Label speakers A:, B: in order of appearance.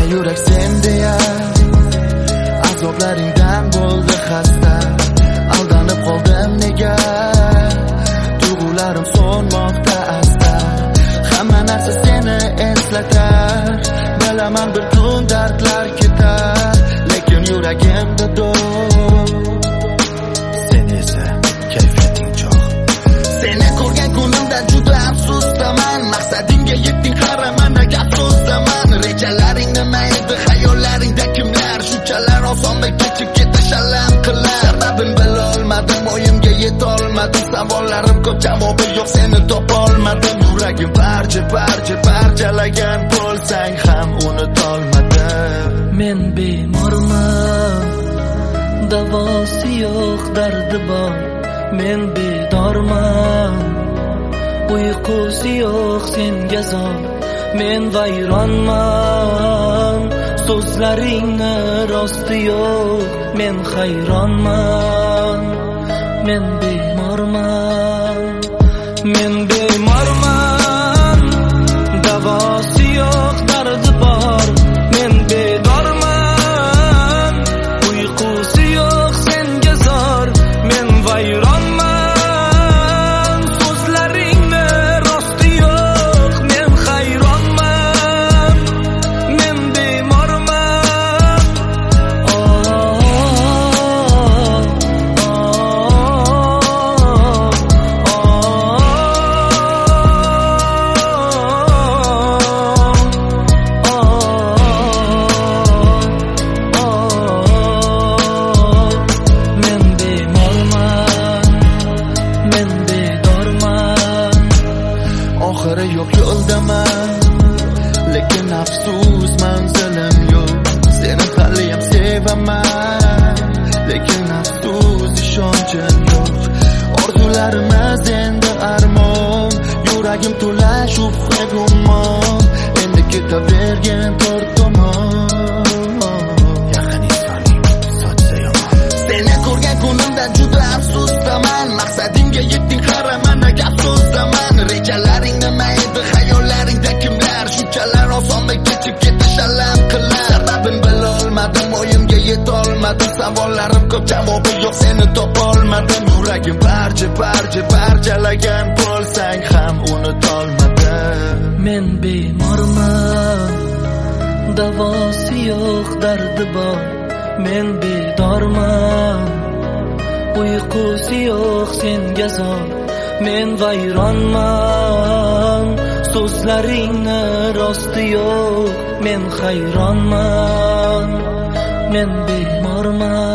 A: yurak sen deya azoblaringdan bo'ldi xasta. Aldanib qoldim nega, tuyg'ularim so'nmoqda asta. Hamma narsa seni eslatar, bilaman bir kun dardlar ketar, lekin yuragimda do'q. Sen esa kayfiyating cho'q. Seni ko'rgan kunimda juda afsusdaman, maqsadingga yetding qaraman afsusdaman. Rejalaring nima edi, xayollaringda kimlar, shunchalar osonmi kechib ketish alam qilar. Sababin bilolmadim, o'yimga yetolmadim, savollarim ko'p, javobi yo'q, seni topolmadim. Yuragim parchalagan bo'lsang ham unutolmadim.
B: Men bemorman, davosi yo'q, dardi bor. Men bedorman, uyqusi yo'q, senga zor. Men vayronman, so'zlaringni rosti yo'q. Men hayronman, men bemorman, men bemorman, davosi yo'q, dardi bor. Men bedorman, uyqusi yo'q, senga zor. Men vayronman, so'zlaringni rosti yo'q. Men hayronman, men bemorman.
A: Oxiri yo'q yo'ldaman, lekin afsus manzilim yo'q. Seni haliyam sevaman, lekin afsus ishonchim yo'q. Orzularimiz endi armon, yuragim to'la shubha gumon. Endi ketavergan to'rt tomon, yaqin insoning sochsa yomon. Seni ko'rgan kunimda juda afsusdaman, maqsadingga yetding qaraman afsusdaman. Rejalaring nima edi, xayollaringda kimlar, shunchalar osonmi kechib ketish alam qilar. Sababin bilolmadim, o'yimga yetolmadim, savollarim ko'p, javobi yo'q, seni topolmadim. Yuragim parchalagan bo'lsang ham unutolmadim.
B: Men bemorman, davosi yo'q, dardi bor. Men bedorman, uyqusi yo'q, senga zor. Men vayronman, so'zlaringni rosti yo'q. Men hayronman, men bemorman.